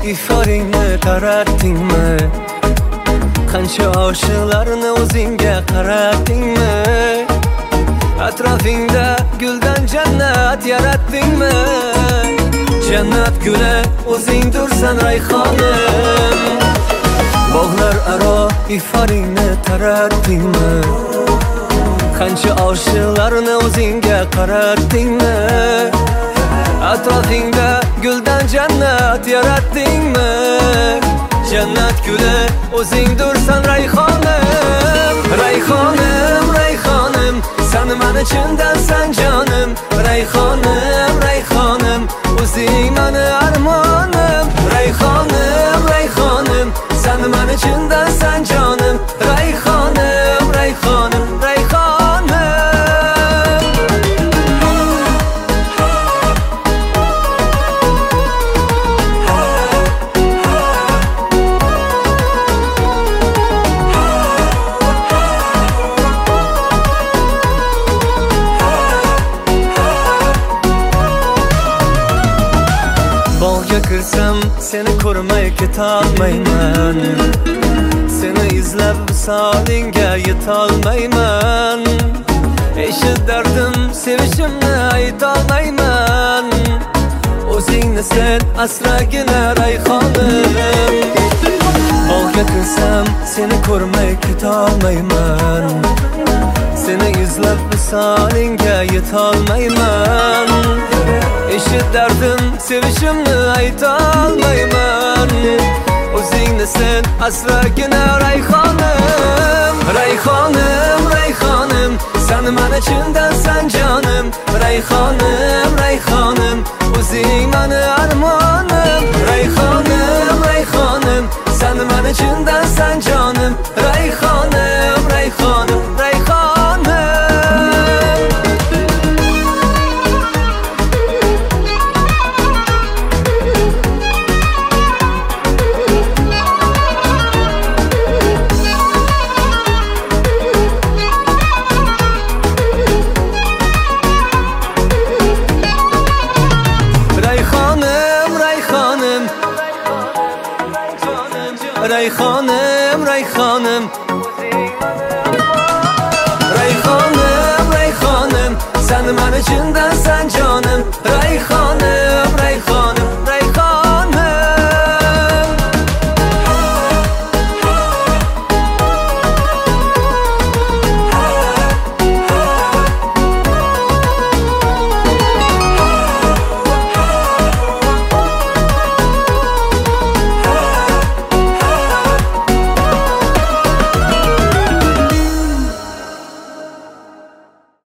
iforingni taratdingmi? Qancha oshiqlarni o'zingga qaratdingmi? Atrofingda guldan jannat yaratdingmi? Jannat guli o'zingdirsan rayhonim. Bog'lar aro iforingni taratdingmi? Qancha oshiqlarni o'zingga qaratdingmi? Atrofingda guldan jannat yaratdingmi? Jannat guli o'zingdirsan rayhonim. Rayhonim, rayhonim, sen meni chindansan jonim. Rayhonim, rayhonim, o'zing meni armonim. Rayhonim, rayhonim, sen meni chindansan jonim. Rayhonim, rayhonim, rayhonim. Bog'ga kirsam seni ko'rmay ketolmayman. Seni izlab visolingga yetolmayman. Eshit dardim, sevishimni aytolmayman. O'zingni sen asragina rayhonim. Bog'ga kirsam seni ko'rmay ketolmayman. Seni izlab visolingga yetolmayman. Eshit dardim, sevishimni aytolmayman. O'zingni sen asragina rayhonim. Rayhonim, rayhonim, sen meni chindansan jonim. Rayhonim, rayhonim, o'zing meni armonim. Rayhonim, rayhonim, sen meni chindansan jonim. Rayhonim, rayhonim, rayhonim. Rayhonim, rayhonim, rayhonim, rayhonim, sen meni chindansan jonim. Rayhonim,